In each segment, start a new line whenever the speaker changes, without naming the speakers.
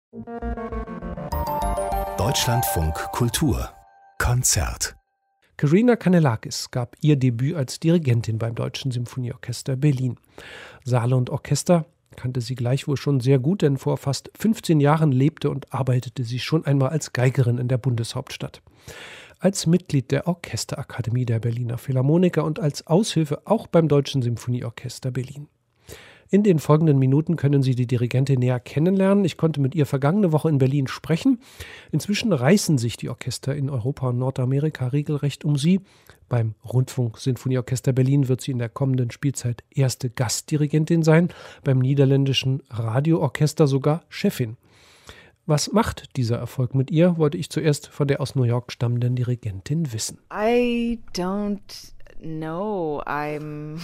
Deutschlandfunk Kultur Konzert.
Karina Kanellakis gab ihr Debüt als Dirigentin beim Deutschen Symphonieorchester Berlin. Saal und Orchester kannte sie gleichwohl schon sehr gut, denn vor fast 15 Jahren lebte und arbeitete sie schon einmal als Geigerin in der Bundeshauptstadt. Als Mitglied der Orchesterakademie der Berliner Philharmoniker und als Aushilfe auch beim Deutschen Symphonieorchester Berlin. In den folgenden Minuten können Sie die Dirigentin näher kennenlernen. Ich konnte mit ihr vergangene Woche in Berlin sprechen. Inzwischen reißen sich die Orchester in Europa und Nordamerika regelrecht um sie. Beim Rundfunk-Sinfonieorchester Berlin wird sie in der kommenden Spielzeit erste Gastdirigentin sein, beim niederländischen Radioorchester sogar Chefin. Was macht dieser Erfolg mit ihr, wollte ich zuerst von der aus New York stammenden Dirigentin wissen.
No, I'm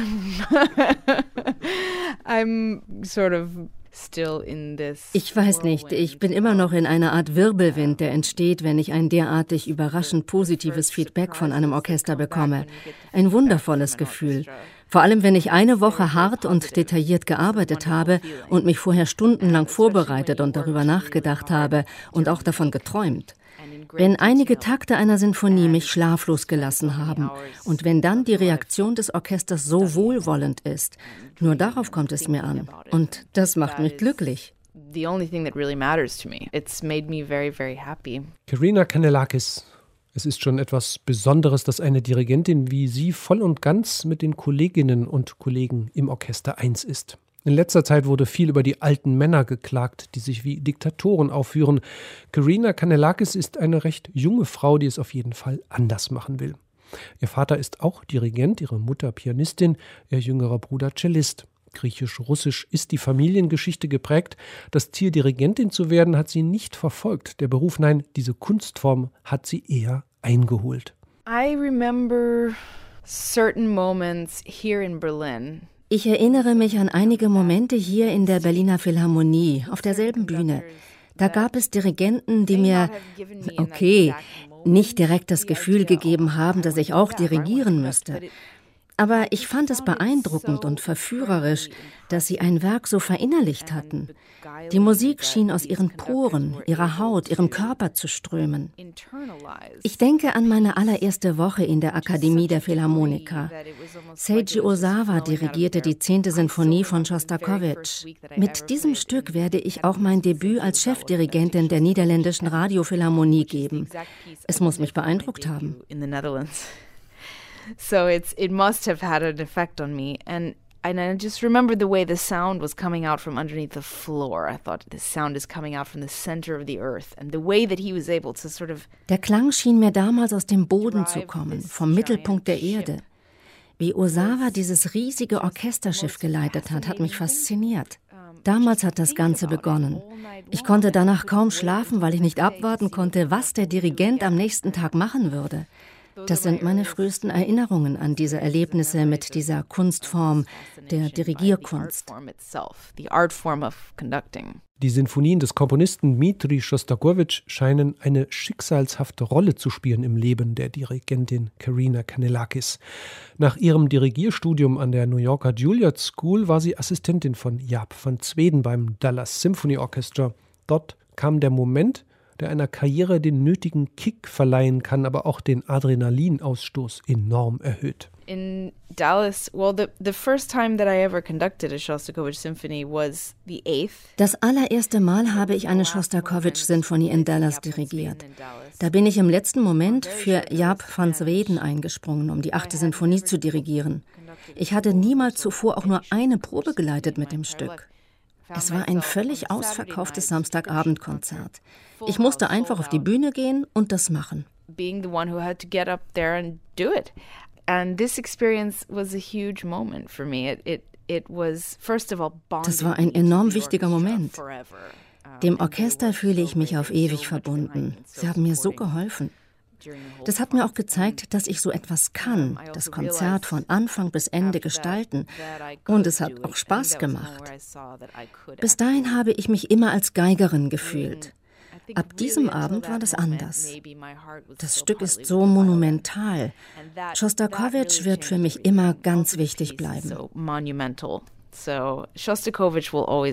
sort of still in this.
Ich weiß nicht, ich bin immer noch in einer Art Wirbelwind, der entsteht, wenn ich ein derartig überraschend positives Feedback von einem Orchester bekomme. Ein wundervolles Gefühl. Vor allem, wenn ich eine Woche hart und detailliert gearbeitet habe und mich vorher stundenlang vorbereitet und darüber nachgedacht habe und auch davon geträumt. Wenn einige Takte einer Sinfonie mich schlaflos gelassen haben und wenn dann die Reaktion des Orchesters so wohlwollend ist, nur darauf kommt es mir an. Und das macht mich glücklich.
The only thing that really matters to me. It's made me very, very happy.
Karina Kanellakis. Es ist schon etwas Besonderes, dass eine Dirigentin wie Sie voll und ganz mit den Kolleginnen und Kollegen im Orchester eins ist. In letzter Zeit wurde viel über die alten Männer geklagt, die sich wie Diktatoren aufführen. Karina Kanellakis ist eine recht junge Frau, die es auf jeden Fall anders machen will. Ihr Vater ist auch Dirigent, ihre Mutter Pianistin, ihr jüngerer Bruder Cellist. Griechisch-Russisch ist die Familiengeschichte geprägt. Das Ziel, Dirigentin zu werden, hat sie nicht verfolgt. Der Beruf, nein, diese Kunstform hat sie eher eingeholt.
I remember certain moments here in Berlin.
Ich erinnere mich an einige Momente hier in der Berliner Philharmonie, auf derselben Bühne. Da gab es Dirigenten, die mir, nicht direkt das Gefühl gegeben haben, dass ich auch dirigieren müsste. Aber ich fand es beeindruckend und verführerisch, dass sie ein Werk so verinnerlicht hatten. Die Musik schien aus ihren Poren, ihrer Haut, ihrem Körper zu strömen. Ich denke an meine allererste Woche in der Akademie der Philharmoniker. Seiji Ozawa dirigierte die 10. Sinfonie von Schostakowitsch. Mit diesem Stück werde ich auch mein Debüt als Chefdirigentin der niederländischen Radiophilharmonie geben. Es muss mich beeindruckt haben.
So it must have had an effect on me. And I just remember the way the sound was coming out from underneath the floor. I thought the sound is coming out from the center of the earth. And the way that he was able to sort of...
Der Klang schien mir damals aus dem Boden zu kommen, vom Mittelpunkt der Erde. Wie Ozawa dieses riesige Orchesterschiff geleitet hat mich fasziniert. Damals hat das Ganze begonnen. Ich konnte danach kaum schlafen, weil ich nicht abwarten konnte, was der Dirigent am nächsten Tag machen würde. Das sind meine frühesten Erinnerungen an diese Erlebnisse mit dieser Kunstform der Dirigierkunst.
Die Sinfonien des Komponisten Dmitri Schostakowitsch scheinen eine schicksalshafte Rolle zu spielen im Leben der Dirigentin Karina Kanellakis. Nach ihrem Dirigierstudium an der New Yorker Juilliard School war sie Assistentin von Jaap van Zweden beim Dallas Symphony Orchestra. Dort kam der Moment, der einer Karriere den nötigen Kick verleihen kann, aber auch den Adrenalinausstoß enorm erhöht.
In Dallas, the first time that I ever conducted a Shostakovich Symphony was the 8th.
Das allererste Mal habe ich eine Shostakovich-Sinfonie in Dallas dirigiert. Da bin ich im letzten Moment für Jaap van Zweden eingesprungen, um die 8. Sinfonie zu dirigieren. Ich hatte niemals zuvor auch nur eine Probe geleitet mit dem Stück. Es war ein völlig ausverkauftes Samstagabendkonzert. Ich musste einfach auf die Bühne gehen und das machen.
Being the one who had to get up there and do it. And this experience was a huge moment for me. It was first of all bonding.
Das war ein enorm wichtiger Moment. Dem Orchester fühle ich mich auf ewig verbunden. Sie haben mir so geholfen. Das hat mir auch gezeigt, dass ich so etwas kann, das Konzert von Anfang bis Ende gestalten. Und es hat auch Spaß gemacht. Bis dahin habe ich mich immer als Geigerin gefühlt. Ab diesem Abend war das anders. Das Stück ist so monumental. Schostakowitsch wird für mich immer ganz wichtig bleiben.
So Shostakovich will always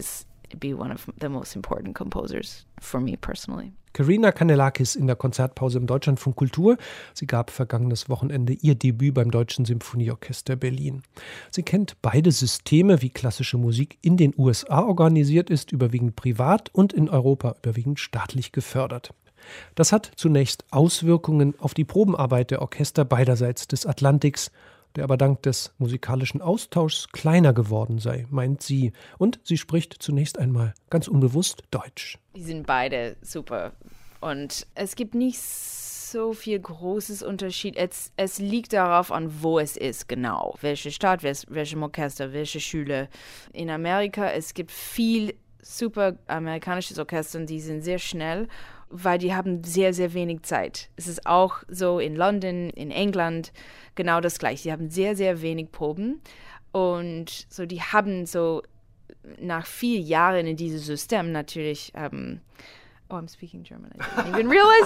be one of the most important composers for me personally.
Karina Kanellakis in der Konzertpause im Deutschlandfunk Kultur. Sie gab vergangenes Wochenende ihr Debüt beim Deutschen Symphonieorchester Berlin. Sie kennt beide Systeme, wie klassische Musik in den USA organisiert ist, überwiegend privat und in Europa überwiegend staatlich gefördert. Das hat zunächst Auswirkungen auf die Probenarbeit der Orchester beiderseits des Atlantiks, der aber dank des musikalischen Austauschs kleiner geworden sei, meint sie. Und sie spricht zunächst einmal ganz unbewusst Deutsch.
Die sind beide super. Und es gibt nicht so viel großes Unterschied. Es liegt darauf an, wo es ist, genau. Welche Stadt, welchem Orchester, welche Schüler. In Amerika, es gibt viel super amerikanisches Orchester, die sind sehr schnell, weil die haben sehr, sehr wenig Zeit. Es ist auch so in London, in England, genau das Gleiche. Die haben sehr, sehr wenig Proben und so die haben so nach 4 Jahren in diesem System natürlich, I'm speaking German, I didn't even realize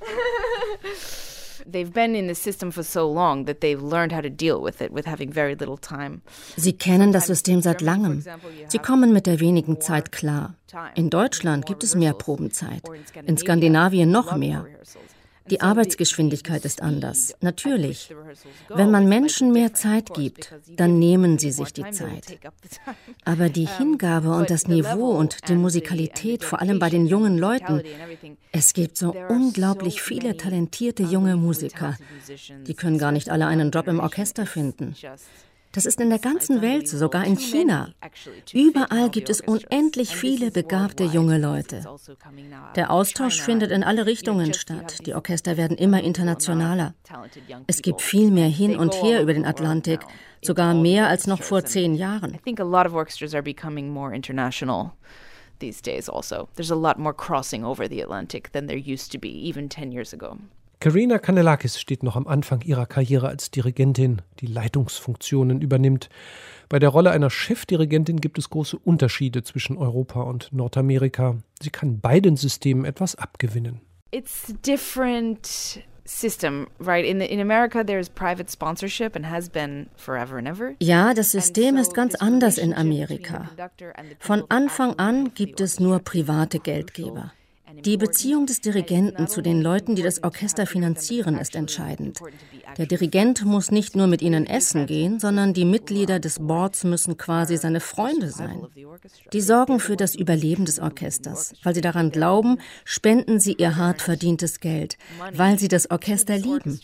it. They've been in the system for so long that they've learned how to deal with it, with having very little time.
Sie kennen das System seit langem. Sie kommen mit der wenigen Zeit klar. In Deutschland gibt es mehr Probenzeit, in Skandinavien noch mehr. Die Arbeitsgeschwindigkeit ist anders, natürlich. Wenn man Menschen mehr Zeit gibt, dann nehmen sie sich die Zeit. Aber die Hingabe und das Niveau und die Musikalität, vor allem bei den jungen Leuten, es gibt so unglaublich viele talentierte junge Musiker. Die können gar nicht alle einen Job im Orchester finden. Das ist in der ganzen Welt so, sogar in China. Überall gibt es unendlich viele begabte junge Leute. Der Austausch findet in alle Richtungen statt. Die Orchester werden immer internationaler. Es gibt viel mehr hin und her über den Atlantik, sogar mehr als noch vor 10 Jahren.
I think a lot of orchestras are becoming more international these days also. There's a lot more crossing over the Atlantic than there used to be, even 10 years ago.
Karina Kanellakis steht noch am Anfang ihrer Karriere als Dirigentin, die Leitungsfunktionen übernimmt. Bei der Rolle einer Chefdirigentin gibt es große Unterschiede zwischen Europa und Nordamerika. Sie kann beiden Systemen etwas abgewinnen.
It's different system, right? In America there's private sponsorship and has been forever and ever.
Ja, das System ist ganz anders in Amerika. Von Anfang an gibt es nur private Geldgeber. Die Beziehung des Dirigenten zu den Leuten, die das Orchester finanzieren, ist entscheidend. Der Dirigent muss nicht nur mit ihnen essen gehen, sondern die Mitglieder des Boards müssen quasi seine Freunde sein. Die sorgen für das Überleben des Orchesters. Weil sie daran glauben, spenden sie ihr hart verdientes Geld, weil sie das Orchester lieben.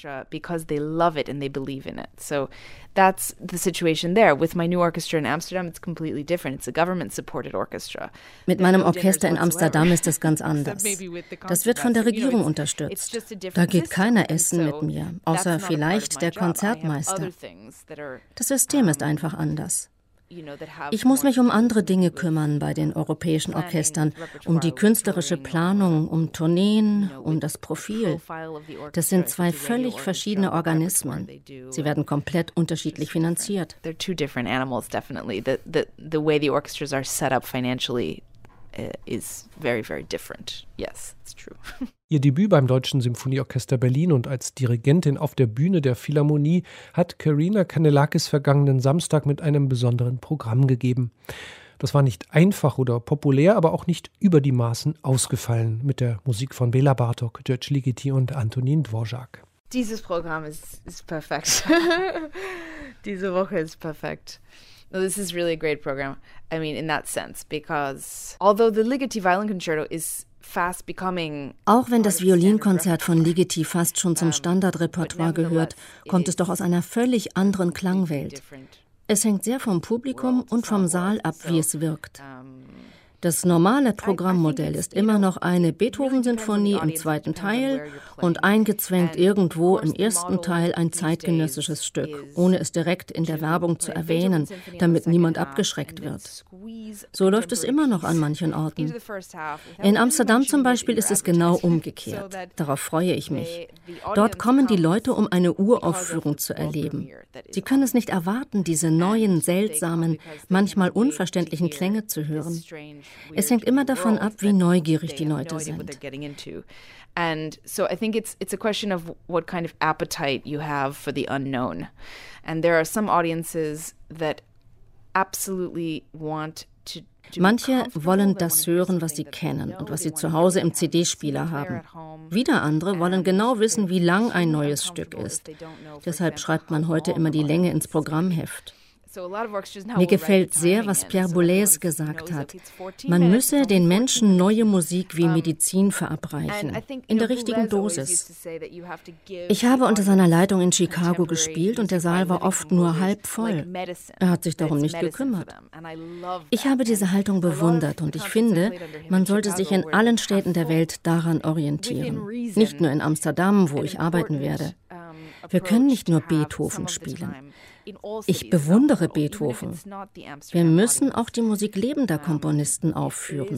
That's the situation there. With my new orchestra in Amsterdam, it's completely different. It's a government-supported orchestra.
Mit meinem Orchester in Amsterdam ist es ganz anders. Das wird von der Regierung unterstützt. Da geht keiner essen mit mir, außer vielleicht der Konzertmeister. Das System ist einfach anders. Ich muss mich um andere Dinge kümmern bei den europäischen Orchestern, um die künstlerische Planung, um Tourneen, um das Profil. Das sind 2 völlig verschiedene Organismen. Sie werden komplett unterschiedlich finanziert.
They're 2 different animals, definitely. The way the orchestras are set up financially is very, very different. Yes, it's true.
Ihr Debüt beim Deutschen Symphonieorchester Berlin und als Dirigentin auf der Bühne der Philharmonie hat Karina Kanellakis vergangenen Samstag mit einem besonderen Programm gegeben. Das war nicht einfach oder populär, aber auch nicht über die Maßen ausgefallen mit der Musik von Bela Bartok, György Ligeti und Antonín Dvořák.
Dieses Programm ist perfekt. Diese Woche ist perfekt. No, this is really a great program. I mean, in that sense, because although the Ligeti Violin Concerto is fast becoming...
Auch wenn das Violinkonzert von Ligeti fast schon zum Standardrepertoire gehört, kommt es doch aus einer völlig anderen Klangwelt. Es hängt sehr vom Publikum und vom Saal ab, wie es wirkt. Das normale Programmmodell ist immer noch eine Beethoven-Sinfonie im 2. Teil und eingezwängt irgendwo im 1. Teil ein zeitgenössisches Stück, ohne es direkt in der Werbung zu erwähnen, damit niemand abgeschreckt wird. So läuft es immer noch an manchen Orten. In Amsterdam zum Beispiel ist es genau umgekehrt. Darauf freue ich mich. Dort kommen die Leute, um eine Uraufführung zu erleben. Sie können es nicht erwarten, diese neuen, seltsamen, manchmal unverständlichen Klänge zu hören. Es hängt immer davon ab, wie neugierig die Leute sind.
And so I think it's a question of what kind of appetite you have for the unknown. And there are some audiences that absolutely want
Manche wollen das hören, was sie kennen und was sie zu Hause im CD-Spieler haben. Wieder andere wollen genau wissen, wie lang ein neues Stück ist. Deshalb schreibt man heute immer die Länge ins Programmheft. Mir gefällt sehr, was Pierre Boulez gesagt hat. Man müsse den Menschen neue Musik wie Medizin verabreichen, in der richtigen Dosis. Ich habe unter seiner Leitung in Chicago gespielt und der Saal war oft nur halb voll. Er hat sich darum nicht gekümmert. Ich habe diese Haltung bewundert und ich finde, man sollte sich in allen Städten der Welt daran orientieren. Nicht nur in Amsterdam, wo ich arbeiten werde. Wir können nicht nur Beethoven spielen. Ich bewundere Beethoven. Wir müssen auch die Musik lebender Komponisten aufführen.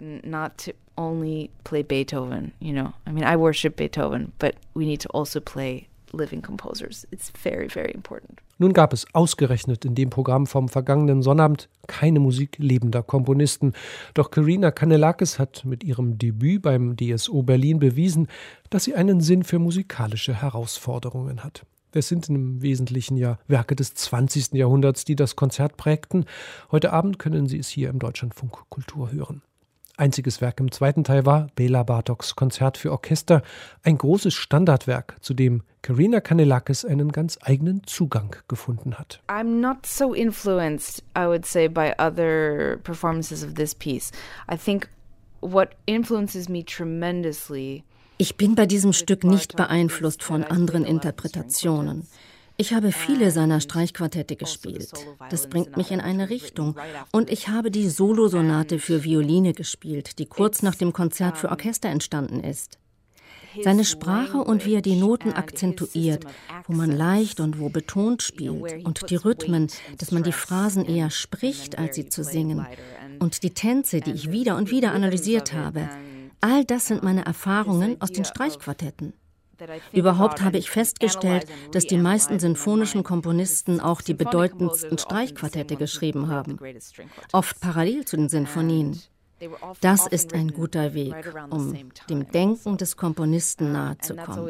I worship Beethoven, but we need to also play living composers. It's very, very important.
Nun gab es ausgerechnet in dem Programm vom vergangenen Sonnabend keine Musik lebender Komponisten. Doch Karina Kanellakis hat mit ihrem Debüt beim DSO Berlin bewiesen, dass sie einen Sinn für musikalische Herausforderungen hat. Es sind im Wesentlichen ja Werke des 20. Jahrhunderts, die das Konzert prägten. Heute Abend können Sie es hier im Deutschlandfunk Kultur hören. Einziges Werk im zweiten Teil war Bela Bartoks Konzert für Orchester, ein großes Standardwerk, zu dem Karina Kanellakis einen ganz eigenen Zugang gefunden hat.
I'm not so influenced, I would say, by other performances of this piece. I think what influences me tremendously.
Ich bin bei diesem Stück nicht beeinflusst von anderen Interpretationen. Ich habe viele seiner Streichquartette gespielt. Das bringt mich in eine Richtung. Und ich habe die Solosonate für Violine gespielt, die kurz nach dem Konzert für Orchester entstanden ist. Seine Sprache und wie er die Noten akzentuiert, wo man leicht und wo betont spielt, und die Rhythmen, dass man die Phrasen eher spricht, als sie zu singen, und die Tänze, die ich wieder und wieder analysiert habe. All das sind meine Erfahrungen aus den Streichquartetten. Überhaupt habe ich festgestellt, dass die meisten sinfonischen Komponisten auch die bedeutendsten Streichquartette geschrieben haben, oft parallel zu den Sinfonien. Das ist ein guter Weg, um dem Denken des Komponisten nahe zu kommen.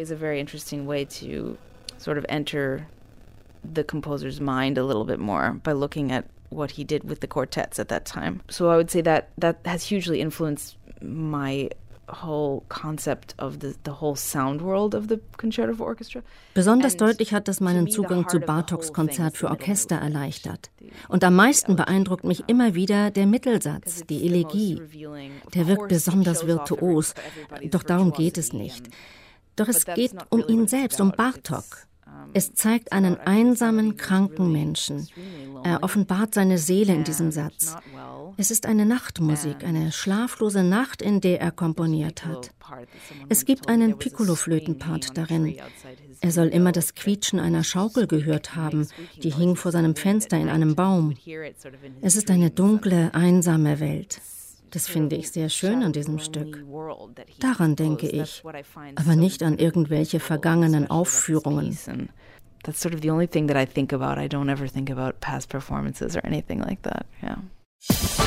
The composer's mind a little bit more by looking at what he did with the quartets at that time. So I would say that has hugely influenced my whole concept of the whole sound world of the Concerto for Orchestra.
Besonders deutlich hat das meinen Zugang zu Bartoks Konzert für Orchester erleichtert. Und am meisten beeindruckt mich immer wieder der Mittelsatz, die Elegie. Der wirkt besonders virtuos, doch darum geht es nicht. Doch es geht um ihn selbst, um Bartok. Es zeigt einen einsamen, kranken Menschen. Er offenbart seine Seele in diesem Satz. Es ist eine Nachtmusik, eine schlaflose Nacht, in der er komponiert hat. Es gibt einen Piccolo-Flötenpart darin. Er soll immer das Quietschen einer Schaukel gehört haben, die hing vor seinem Fenster in einem Baum. Es ist eine dunkle, einsame Welt. Das finde ich sehr schön an diesem Stück. Daran denke ich, aber nicht an irgendwelche vergangenen Aufführungen.
That's sort of the only thing that I think about. I don't ever think about past performances or anything like that. Yeah.